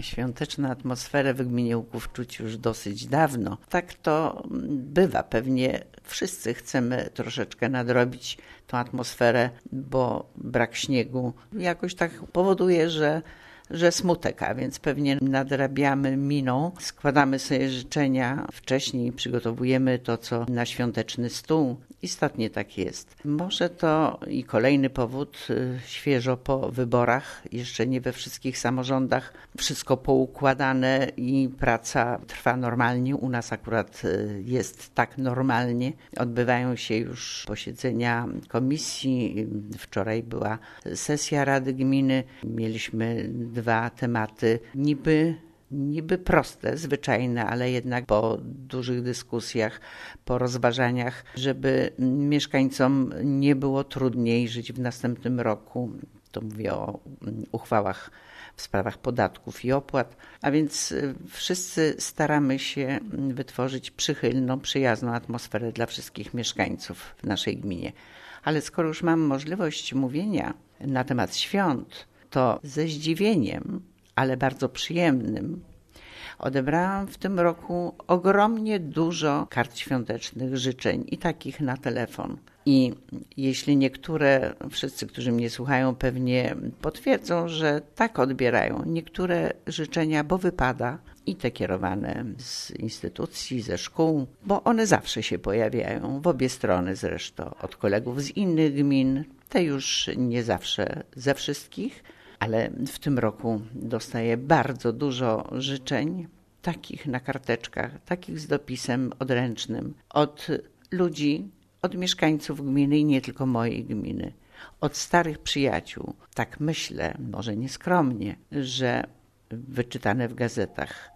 Świąteczną atmosferę w gminie Łuków czuć już dosyć dawno. Tak to bywa. Pewnie wszyscy chcemy troszeczkę nadrobić tą atmosferę, bo brak śniegu jakoś tak powoduje, że smutek, a więc pewnie nadrabiamy miną, składamy sobie życzenia wcześniej, przygotowujemy to, co na świąteczny stół. Istotnie tak jest. Może to i kolejny powód, świeżo po wyborach, jeszcze nie we wszystkich samorządach, wszystko poukładane i praca trwa normalnie. U nas akurat jest tak normalnie. Odbywają się już posiedzenia komisji. Wczoraj była sesja Rady Gminy. Mieliśmy 2 tematy niby proste, zwyczajne, ale jednak po dużych dyskusjach, po rozważaniach, żeby mieszkańcom nie było trudniej żyć w następnym roku. To mówię o uchwałach w sprawach podatków i opłat, a więc wszyscy staramy się wytworzyć przychylną, przyjazną atmosferę dla wszystkich mieszkańców w naszej gminie. Ale skoro już mam możliwość mówienia na temat świąt, to ze zdziwieniem, ale bardzo przyjemnym, odebrałam w tym roku ogromnie dużo kart świątecznych, życzeń i takich na telefon. I jeśli niektóre, wszyscy, którzy mnie słuchają, pewnie potwierdzą, że tak odbierają niektóre życzenia, bo wypada, i te kierowane z instytucji, ze szkół, bo one zawsze się pojawiają, w obie strony zresztą, od kolegów z innych gmin, te już nie zawsze ze wszystkich, ale w tym roku dostaję bardzo dużo życzeń, takich na karteczkach, takich z dopisem odręcznym, od ludzi, od mieszkańców gminy i nie tylko mojej gminy, od starych przyjaciół. Tak myślę, może nieskromnie, że wyczytane w gazetach,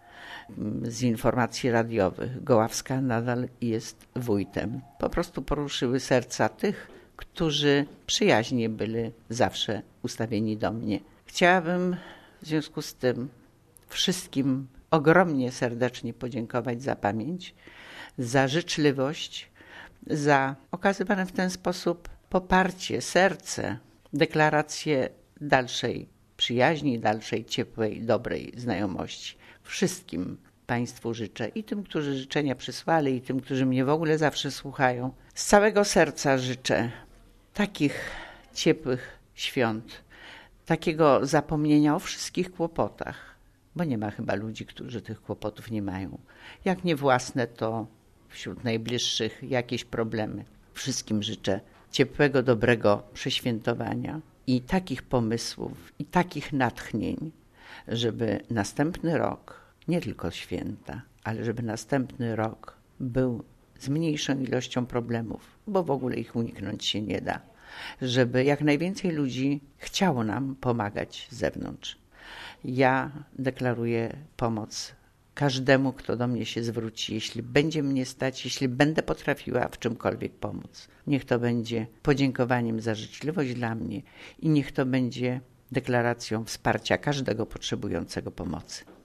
z informacji radiowych, Goławska nadal jest wójtem. Po prostu poruszyły serca tych, którzy przyjaźnie byli zawsze ustawieni do mnie. Chciałabym w związku z tym wszystkim ogromnie serdecznie podziękować za pamięć, za życzliwość, za okazywane w ten sposób poparcie, serce, deklarację dalszej przyjaźni, dalszej ciepłej, dobrej znajomości. Wszystkim Państwu życzę i tym, którzy życzenia przysłali, i tym, którzy mnie w ogóle zawsze słuchają. Z całego serca życzę takich ciepłych świąt, takiego zapomnienia o wszystkich kłopotach, bo nie ma chyba ludzi, którzy tych kłopotów nie mają. Jak nie własne, to wśród najbliższych jakieś problemy. Wszystkim życzę ciepłego, dobrego przeświętowania i takich pomysłów, i takich natchnień, żeby następny rok, nie tylko święta, ale żeby następny rok był z mniejszą ilością problemów, bo w ogóle ich uniknąć się nie da. Żeby jak najwięcej ludzi chciało nam pomagać z zewnątrz. Ja deklaruję pomoc każdemu, kto do mnie się zwróci, jeśli będzie mnie stać, jeśli będę potrafiła w czymkolwiek pomóc. Niech to będzie podziękowaniem za życzliwość dla mnie i niech to będzie deklaracją wsparcia każdego potrzebującego pomocy.